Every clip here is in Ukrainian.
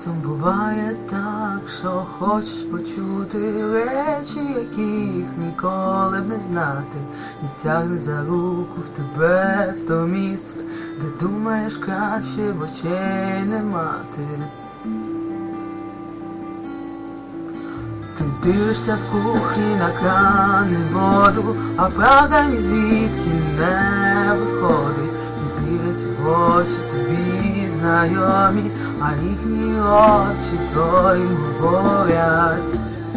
Часом буває так, що хочеш почути речі, яких ніколи б не знати, і тягне за руку в тебе в то місце, де думаєш краще в очей не мати. Ти дивишся в кухні на кран і воду, а правда ні звідки не виходить. І дивлять в очі тобі знайомі, а їхні очі то їм говорять.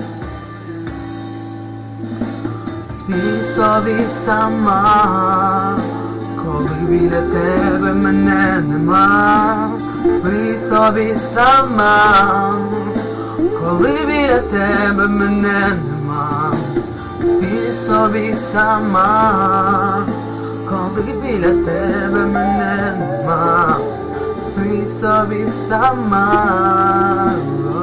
Спій собі сама, коли біля тебе мене нема. Спій собі сама, коли біля тебе мене нема. Спій собі сама, коли біля тебе мене нема. Спій собі сама.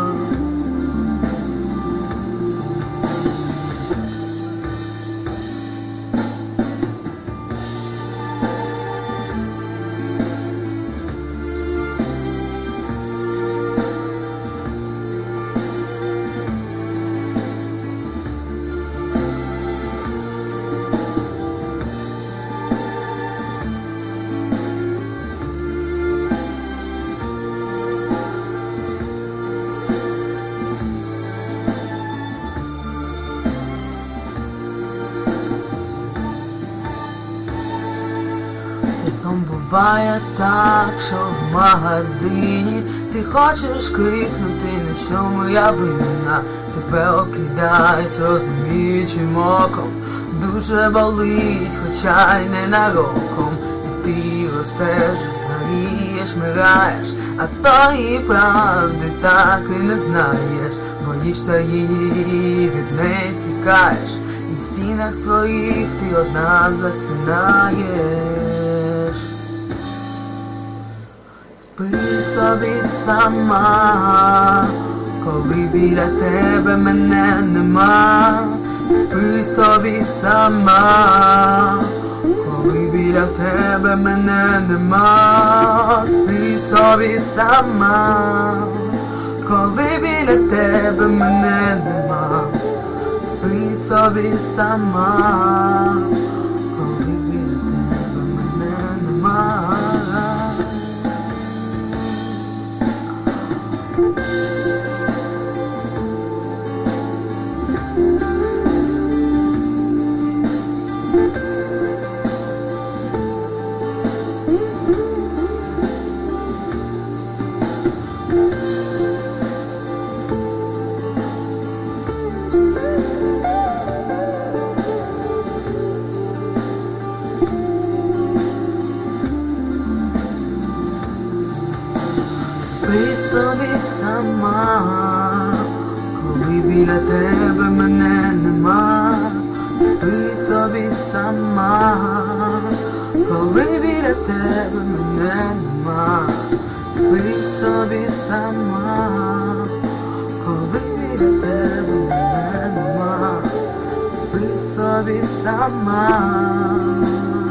Часом буває так, що в магазині ти хочеш крикнути, на що моя вина. Тебе окидають розуміючим оком, дуже болить, хоча й ненароком. І ти розстежиш, зарієш, мираєш, а тої правди так і не знаєш. Боїшся її, від неї тікаєш, і в стінах своїх ти одна засинаєш. Спи собі сама, коли біля тебе мене нема. Спи собі сама, коли біля тебе мене нема. Спи собі сама, коли біля тебе мене нема. Спи собі сама, коли біля тебе мене нема. Спи собі сама, коли біля тебе мене нема. Спи собі сама, коли біля тебе мене нема. Спи собі сама, коли біля тебе мене нема. Спи собі сама.